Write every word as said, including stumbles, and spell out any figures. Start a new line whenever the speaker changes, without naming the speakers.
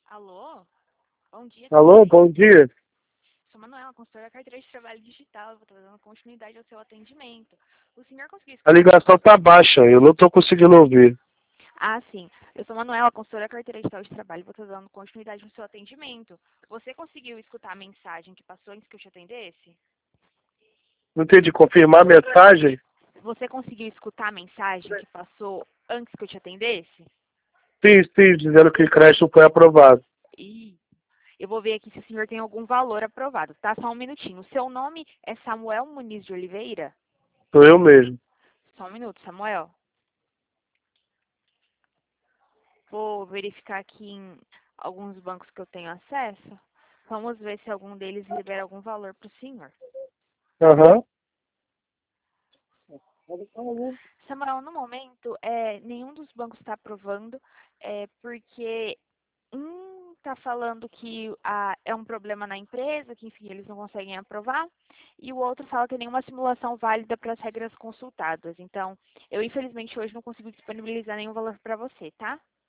Alô? Bom dia, tudo
Alô,
bem?
bom dia.
Sou Manuela, consultora da carteira de trabalho digital. Vou estar dando continuidade ao seu atendimento. O senhor conseguiu
A
escutar a
ligação tá
mensagem?
baixa, eu não tô conseguindo ouvir.
Ah, sim. Eu sou Manuela, consultora da carteira digital de trabalho. Vou estar dando continuidade ao seu atendimento. Você conseguiu escutar a mensagem que passou antes que eu te atendesse?
Não entendi, confirmar a mensagem?
Você conseguiu escutar a mensagem que passou antes que eu te atendesse?
Sim, sim, dizendo que o crédito foi aprovado.
Ih, eu vou ver aqui se o senhor tem algum valor aprovado, tá? Só um minutinho. O seu nome é Samuel Muniz de Oliveira?
Sou eu mesmo.
Só um minuto, Samuel. Vou verificar aqui em alguns bancos que eu tenho acesso. Vamos ver se algum deles libera algum valor para o senhor.
Aham.
Samuel, no momento, é, nenhum dos bancos está aprovando, é, porque um está falando que ah, é um problema na empresa, que enfim, eles não conseguem aprovar, e o outro fala que nenhuma simulação válida para as regras consultadas. Então, eu infelizmente hoje não consigo disponibilizar nenhum valor para você, tá?